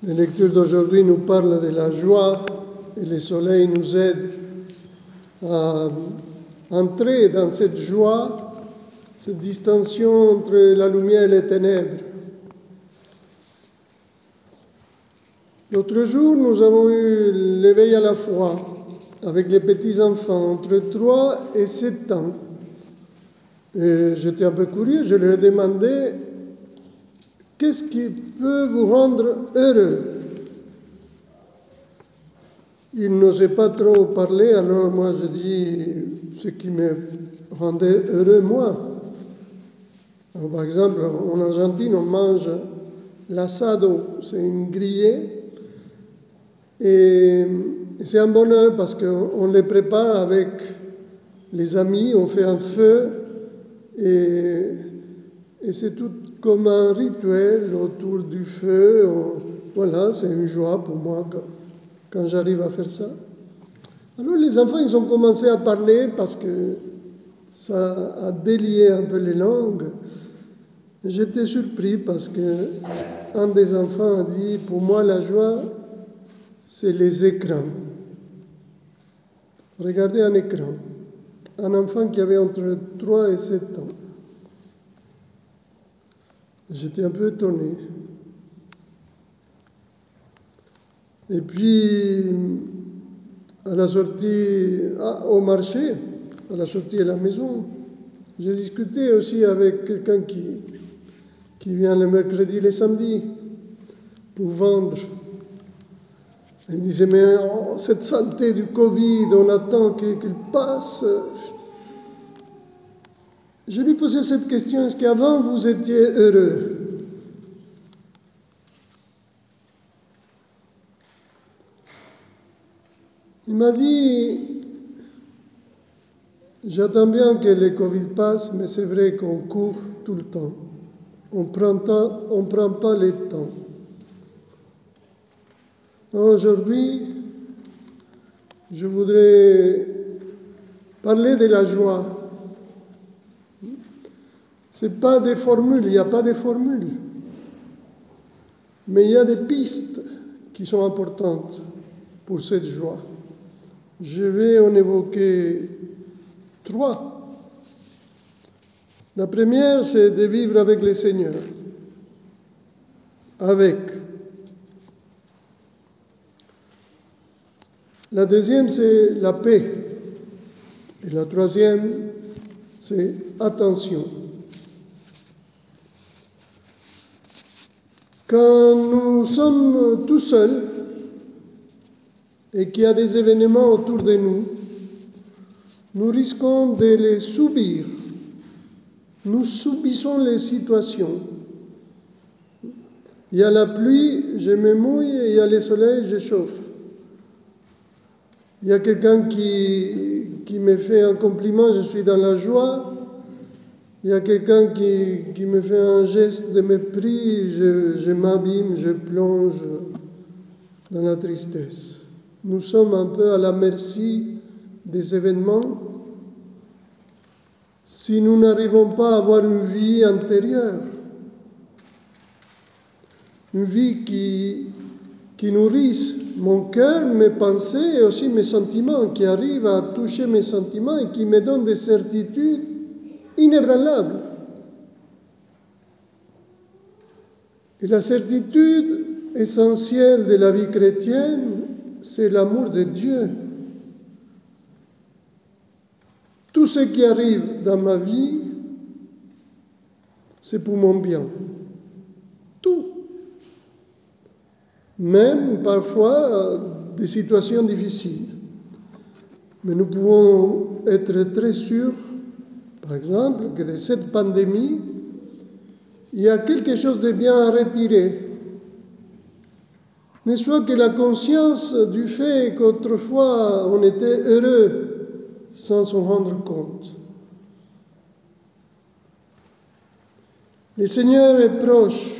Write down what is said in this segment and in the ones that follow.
La lecture d'aujourd'hui nous parle de la joie et le soleil nous aide à entrer dans cette joie, cette distinction entre la lumière et les ténèbres. L'autre jour, nous avons eu l'éveil à la foi avec les petits-enfants entre 3 et 7 ans. Et j'étais un peu curieux, je leur ai demandé qu'est-ce qui peut vous rendre heureux. Ils n'osaient pas trop parler, alors moi je dis ce qui me rendait heureux moi. Alors, par exemple, en Argentine, on mange l'assado, c'est une grillée. Et c'est un bonheur parce qu'on les prépare avec les amis, on fait un feu et c'est tout comme un rituel autour du feu. Voilà, c'est une joie pour moi quand j'arrive à faire ça. Alors les enfants, ils ont commencé à parler parce que ça a délié un peu les langues. J'étais surpris parce que un des enfants a dit, pour moi la joie, c'est les écrans. Regardez un écran. Un enfant qui avait entre 3 et 7 ans. J'étais un peu étonné. Et puis, à la sortie, au marché, à la sortie de la maison, j'ai discuté aussi avec quelqu'un qui vient le mercredi et le samedi pour vendre. Il disait, mais cette santé du Covid, on attend qu'il passe. Je lui posais cette question, est-ce qu'avant vous étiez heureux? Il m'a dit, j'attends bien que le Covid passe, mais c'est vrai qu'on court tout le temps. On prend pas le temps. Aujourd'hui, je voudrais parler de la joie. Ce n'est pas des formules, il n'y a pas de formules. Mais il y a des pistes qui sont importantes pour cette joie. Je vais en évoquer 3. La première, c'est de vivre avec le Seigneur. Avec. La deuxième, c'est la paix. Et la troisième, c'est attention. Quand nous sommes tout seuls et qu'il y a des événements autour de nous, nous risquons de les subir. Nous subissons les situations. Il y a la pluie, je me mouille, et il y a le soleil, je chauffe. Il y a quelqu'un qui me fait un compliment, je suis dans la joie. Il y a quelqu'un qui me fait un geste de mépris, je m'abîme, je plonge dans la tristesse. Nous sommes un peu à la merci des événements si nous n'arrivons pas à avoir une vie intérieure, une vie qui nourrisse mon cœur, mes pensées et aussi mes sentiments, qui arrive à toucher mes sentiments et qui me donne des certitudes inébranlables. Et la certitude essentielle de la vie chrétienne, c'est l'amour de Dieu. Tout ce qui arrive dans ma vie, c'est pour mon bien. Tout. Même parfois des situations difficiles. Mais nous pouvons être très sûrs, par exemple, que de cette pandémie, il y a quelque chose de bien à retirer. Ne soit que la conscience du fait qu'autrefois on était heureux sans s'en rendre compte. Le Seigneur est proche.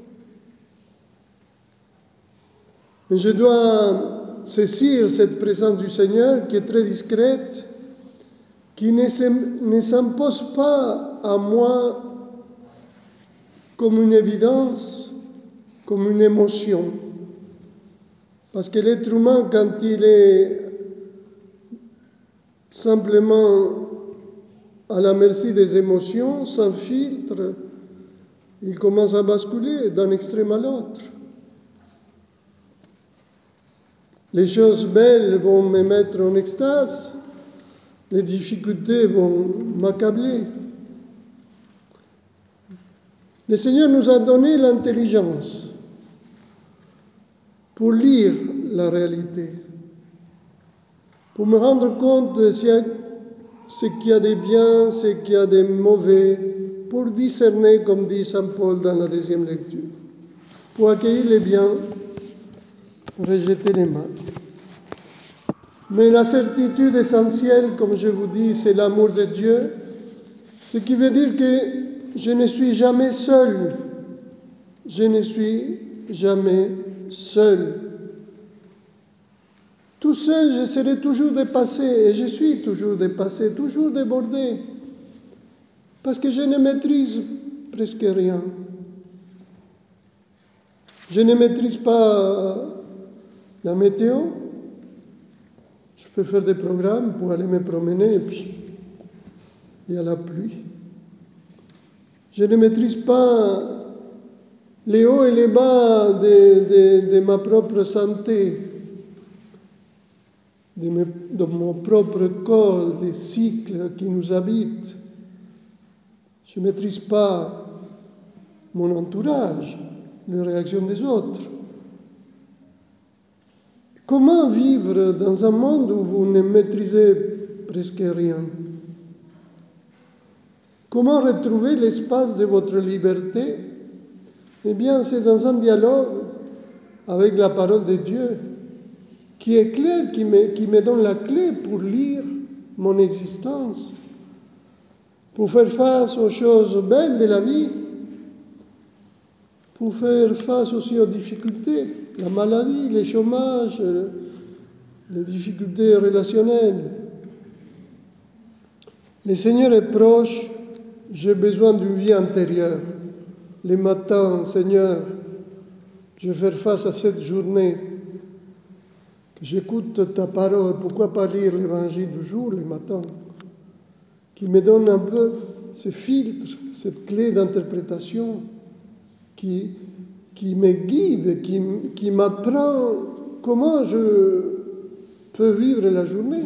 Mais je dois saisir cette présence du Seigneur qui est très discrète, qui ne s'impose pas à moi comme une évidence, comme une émotion. Parce que l'être humain, quand il est simplement à la merci des émotions, sans filtre, il commence à basculer d'un extrême à l'autre. Les choses belles vont me mettre en extase, les difficultés vont m'accabler. Le Seigneur nous a donné l'intelligence pour lire la réalité, pour me rendre compte de ce qu'il y a de bien, ce qu'il y a de mauvais, pour discerner, comme dit Saint Paul dans la deuxième lecture, pour accueillir les biens, rejeter les mal. Mais la certitude essentielle, comme je vous dis, c'est l'amour de Dieu, ce qui veut dire que je ne suis jamais seul. Je ne suis jamais seul. Tout seul, je serai toujours dépassé, et je suis toujours dépassé, toujours débordé, parce que je ne maîtrise presque rien. Je ne maîtrise pas la météo. Je peux faire des programmes pour aller me promener, et puis il y a la pluie. Je ne maîtrise pas les hauts et les bas de ma propre santé, de mon propre corps, les cycles qui nous habitent. Je ne maîtrise pas mon entourage, les réactions des autres. Comment vivre dans un monde où vous ne maîtrisez presque rien? Comment retrouver l'espace de votre liberté? Eh bien, c'est dans un dialogue avec la parole de Dieu qui est clair, qui me donne la clé pour lire mon existence, pour faire face aux choses belles de la vie, pour faire face aussi aux difficultés, la maladie, le chômage, les difficultés relationnelles. Le Seigneur est proche, j'ai besoin d'une vie intérieure. Les matins, Seigneur, je vais faire face à cette journée, que j'écoute ta parole. Pourquoi pas lire l'évangile du jour, les matins, qui me donne un peu ce filtre, cette clé d'interprétation, qui me guide, qui m'apprend comment je peux vivre la journée.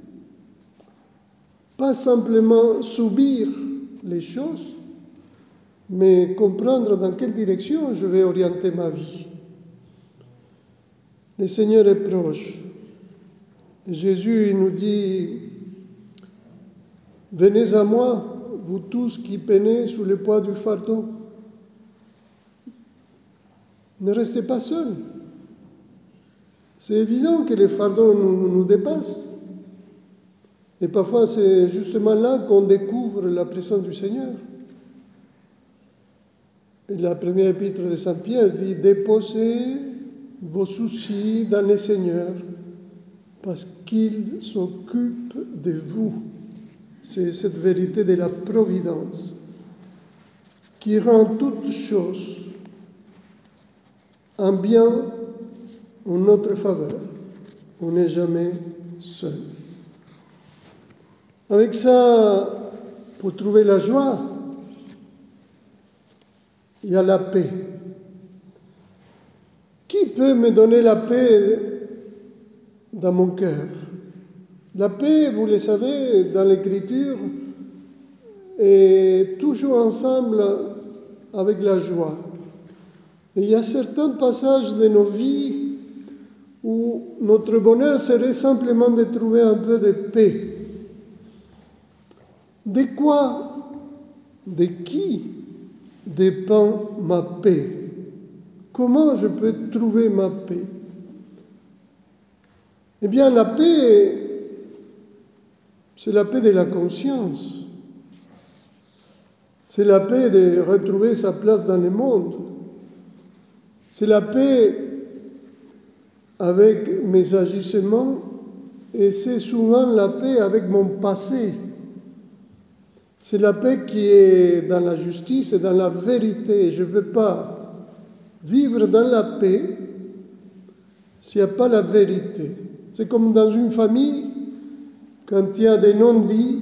Pas simplement subir les choses, mais comprendre dans quelle direction je vais orienter ma vie. Le Seigneur est proche. Jésus il nous dit, « Venez à moi, vous tous qui peinez sous le poids du fardeau. » Ne restez pas seuls. C'est évident que les fardeaux nous dépassent. Et parfois, c'est justement là qu'on découvre la présence du Seigneur. Et la première épître de Saint Pierre dit « Déposez vos soucis dans le Seigneur, parce qu'il s'occupe de vous. » C'est cette vérité de la providence qui rend toutes choses un bien en notre faveur. On n'est jamais seul. Avec ça, pour trouver la joie, il y a la paix. Qui peut me donner la paix dans mon cœur? La paix, vous le savez, dans l'Écriture, est toujours ensemble avec la joie. Et il y a certains passages de nos vies où notre bonheur serait simplement de trouver un peu de paix. De quoi, de qui dépend ma paix? Comment je peux trouver ma paix? Eh bien, la paix, c'est la paix de la conscience. C'est la paix de retrouver sa place dans le monde. C'est la paix avec mes agissements et c'est souvent la paix avec mon passé. C'est la paix qui est dans la justice et dans la vérité. Je ne veux pas vivre dans la paix s'il n'y a pas la vérité. C'est comme dans une famille, quand il y a des non-dits,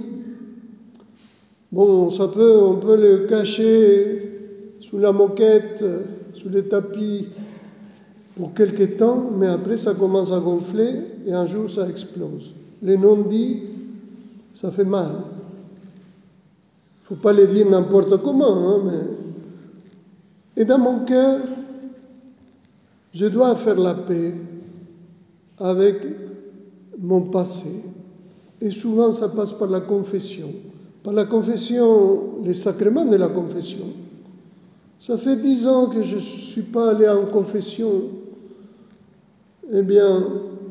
bon, on peut le cacher sous la moquette, sous les tapis pour quelque temps, mais après ça commence à gonfler et un jour ça explose. Les non-dits, ça fait mal. Il ne faut pas les dire n'importe comment, Et dans mon cœur, je dois faire la paix avec mon passé. Et souvent, ça passe par la confession. Par la confession, les sacrements de la confession. Ça fait 10 ans que je ne suis pas allé en confession. Eh bien,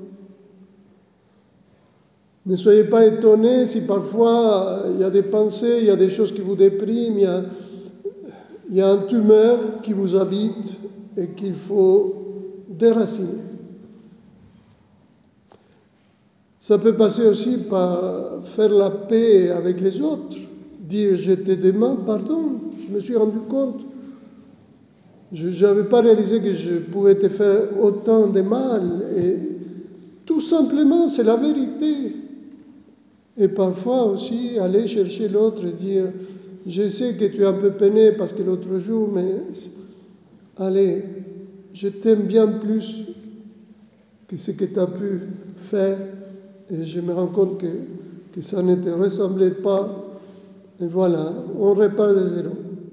ne soyez pas étonnés si parfois il y a des pensées, il y a des choses qui vous dépriment, il y a un tumeur qui vous habite et qu'il faut déraciner. Ça peut passer aussi par faire la paix avec les autres, dire je te demande pardon, je me suis rendu compte, je n'avais pas réalisé que je pouvais te faire autant de mal, et tout simplement c'est la vérité. Et parfois aussi aller chercher l'autre et dire je sais que tu es un peu peiné parce que l'autre jour, mais allez, je t'aime bien plus que ce que tu as pu faire. Et je me rends compte que ça ne te ressemblait pas. Et voilà, on repart de zéro.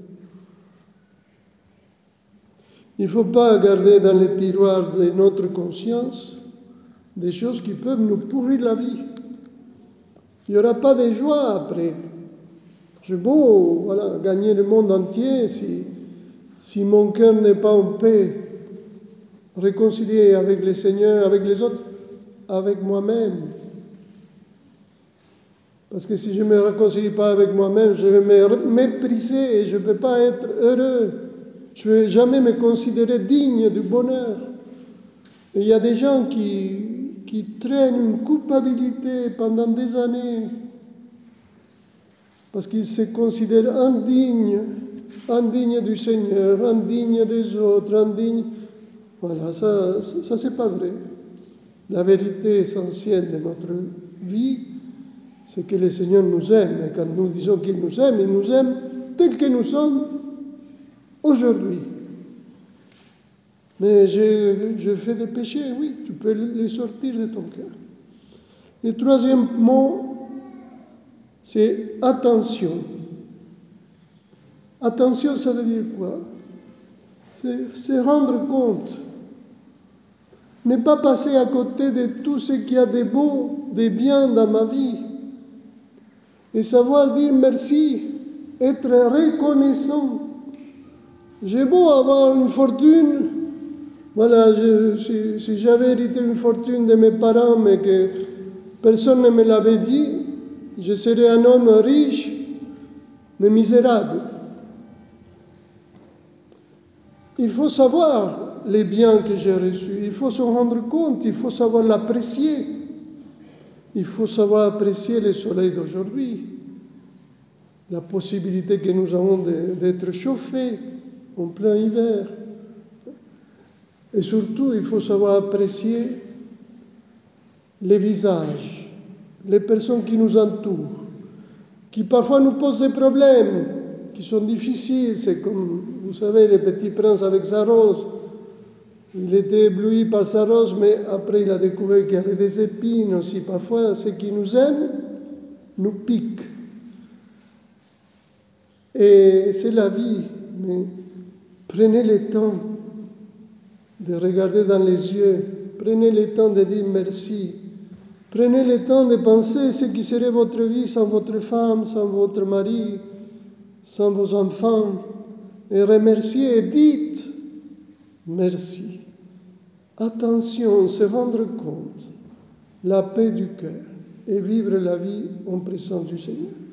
Il ne faut pas garder dans les tiroirs de notre conscience des choses qui peuvent nous pourrir la vie. Il n'y aura pas de joie après. J'ai beau gagner le monde entier si mon cœur n'est pas en paix, réconcilié avec le Seigneur, avec les autres, avec moi-même. Parce que si je ne me réconcilie pas avec moi-même, je vais me mépriser et je ne peux pas être heureux. Je ne vais jamais me considérer digne du bonheur. Et il y a des gens qui traînent une culpabilité pendant des années parce qu'ils se considèrent indignes du Seigneur, indignes des autres, indignes. Voilà, ça c'est pas vrai. La vérité essentielle de notre vie, c'est que le Seigneur nous aime. Et quand nous disons qu'il nous aime, il nous aime tel que nous sommes aujourd'hui. Mais je fais des péchés, oui, tu peux les sortir de ton cœur. Le troisième mot, c'est attention. Attention, ça veut dire quoi? C'est se rendre compte. Ne pas passer à côté de tout ce qu'il y a de beau, de bien dans ma vie. Et savoir dire merci, être reconnaissant. J'ai beau avoir une fortune, si j'avais hérité une fortune de mes parents, mais que personne ne me l'avait dit, je serais un homme riche, mais misérable. Il faut savoir les biens que j'ai reçus, il faut se rendre compte, il faut savoir l'apprécier. Il faut savoir apprécier le soleil d'aujourd'hui, la possibilité que nous avons d'être chauffés en plein hiver. Et surtout, il faut savoir apprécier les visages, les personnes qui nous entourent, qui parfois nous posent des problèmes, qui sont difficiles. C'est comme, vous savez, le petit prince avec sa rose. Il était ébloui par sa rose, mais après il a découvert qu'il y avait des épines aussi. Parfois, ceux qui nous aiment nous piquent. Et c'est la vie, mais prenez le temps de regarder dans les yeux, prenez le temps de dire merci, prenez le temps de penser ce qui serait votre vie sans votre femme, sans votre mari, sans vos enfants, et remerciez et dites merci. Attention, se rendre compte, la paix du cœur et vivre la vie en présence du Seigneur.